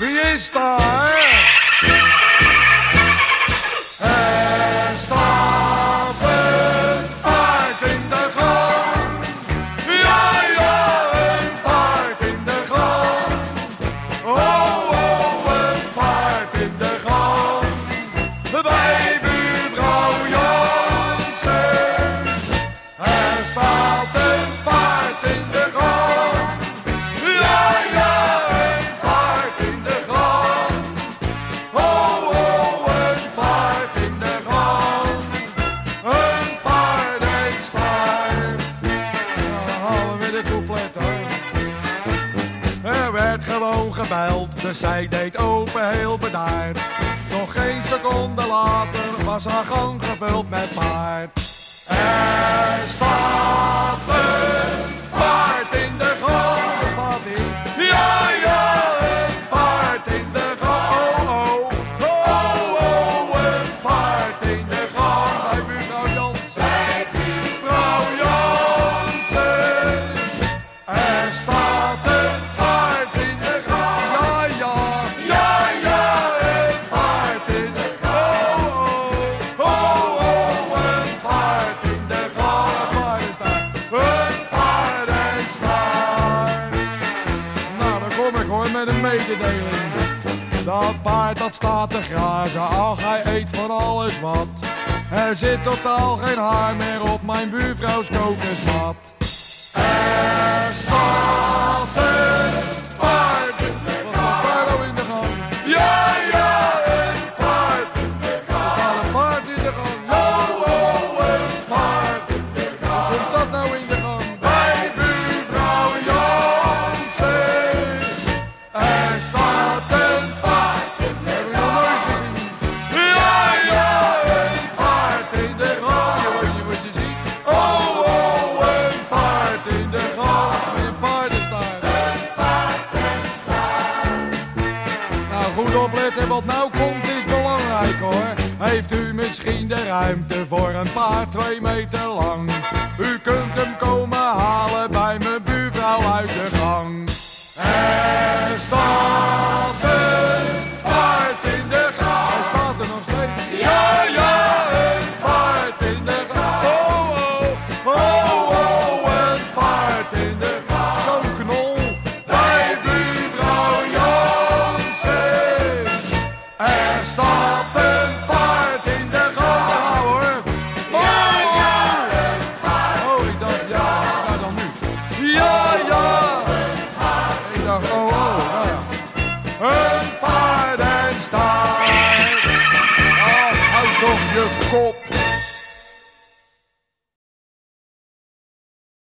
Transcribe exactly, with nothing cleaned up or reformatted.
Wie is daar? Er staat een paard in de gang. Ja, ja, een paard in de gang. Oh, oh, een paard in de gang. Bij buurvrouw Jansen. Er staat een paard in de gang. Ja, ja, een paard in de gang. Oh, oh, een paard in de gang. Een paardenstaart. Nou, dan halen we de couplet uit. Er werd gewoon gebeld, dus zij deed open heel bedaard. Nog geen seconde later was haar gang gevuld met paard. Er staat een paard in de gang. Daar staat hij. Ja, ja, een paard in de gang. Oh, oh, oh, oh, een paard in de gang. Bij buurvrouw Jansen. Bij buurvrouw Jansen. Er staat een paard in de gang. Ja, ja, ja, ja, een paard in de gang. Oh, oh, oh, een paard in de gang. Een paardenstaart. Nou, dan kom ik hoor met een mededeling. Dat paard dat staat te grazen, ach hij eet van alles wat. Er zit totaal geen haar meer op mijn buurvrouws kokosmat. Er staat een paard in de gang. Wat staat er in de gang? Ja, ja, een paard in de gang. Er staat een paard in de gang. Oh, oh, een paard in de gang. Hoe komt dat nou in de gang? Bij buurvrouw Jansen. Er staat een paard in de gang. Heb ik nog nooit gezien. Ja, ja, een paard in de gang. Je wordt je, wordt je ziek. Oh, oh, een paard in de gang. Met een paardenstaart. Een paardenstaart. Nou, goed opletten, wat nou komt is belangrijk hoor. Heeft u misschien de ruimte voor een paard twee meter lang? U kunt hem komen halen bij mijn buurvrouw uit de gang. Er staat een paard in de gang. Hij staat er nog steeds. Ja, ja, een paard in de gang. Oh, oh, oh, oh, een paard in de gang. Zo'n knol bij buurvrouw Jansen. Er staat een paard in de gang. Ja hoor. Ja, ja, een paard. Oh, ik dacht ja, nou dan nu. Ja, ja. Ik dacht, oh, oh, nou ja. Een paardenstaart. Ah, houd toch je kop.